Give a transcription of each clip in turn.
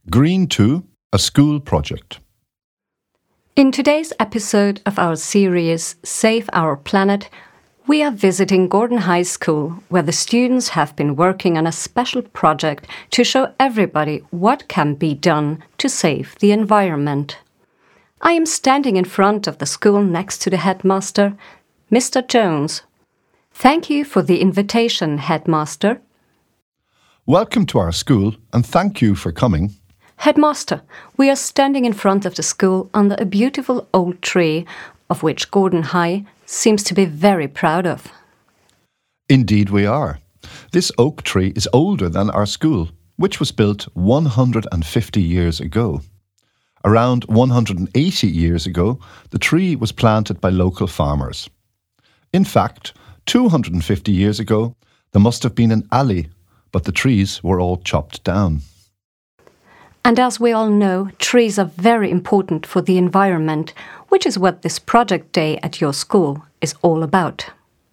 Green 2, a school project. In today's episode of our series Save Our Planet, we are visiting Gordon High School, where the students have been working on a special project to show everybody what can be done to save the environment. I am standing in front of the school next to the headmaster, Mr. Jones. Thank you for the invitation, headmaster. Welcome to our school and thank you for coming. Headmaster, we are standing in front of the school under a beautiful old tree, of which Gordon High seems to be very proud of. Indeed we are. This oak tree is older than our school, which was built 150 years ago. Around 180 years ago, the tree was planted by local farmers. In fact, 250 years ago, there must have been an alley, but the trees were all chopped down. And as we all know, trees are very important for the environment, which is what this project day at your school is all about.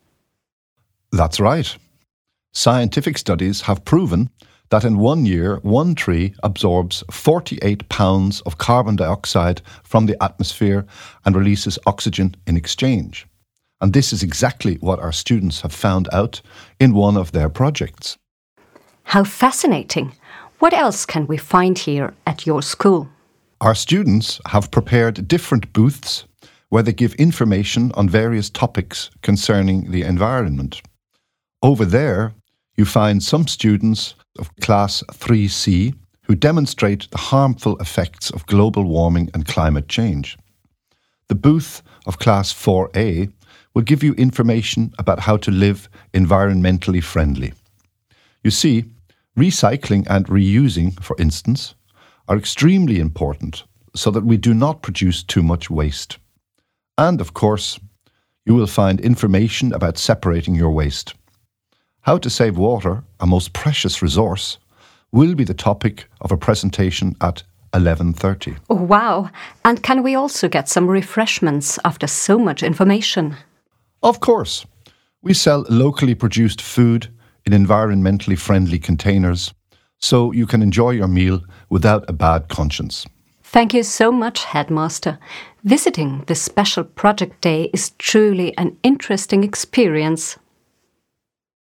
That's right. Scientific studies have proven that in 1 year, one tree absorbs 48 pounds of carbon dioxide from the atmosphere and releases oxygen in exchange. And this is exactly what our students have found out in one of their projects. How fascinating! What else can we find here at your school? Our students have prepared different booths where they give information on various topics concerning the environment. Over there, you find some students of Class 3C who demonstrate the harmful effects of global warming and climate change. The booth of Class 4A will give you information about how to live environmentally friendly. You see, recycling and reusing, for instance, are extremely important so that we do not produce too much waste. And, of course, you will find information about separating your waste. How to save water, a most precious resource, will be the topic of a presentation at 11:30. Oh, wow! And can we also get some refreshments after so much information? Of course. We sell locally produced food in environmentally friendly containers, so you can enjoy your meal without a bad conscience. Thank you so much, Headmaster. Visiting this special project day is truly an interesting experience.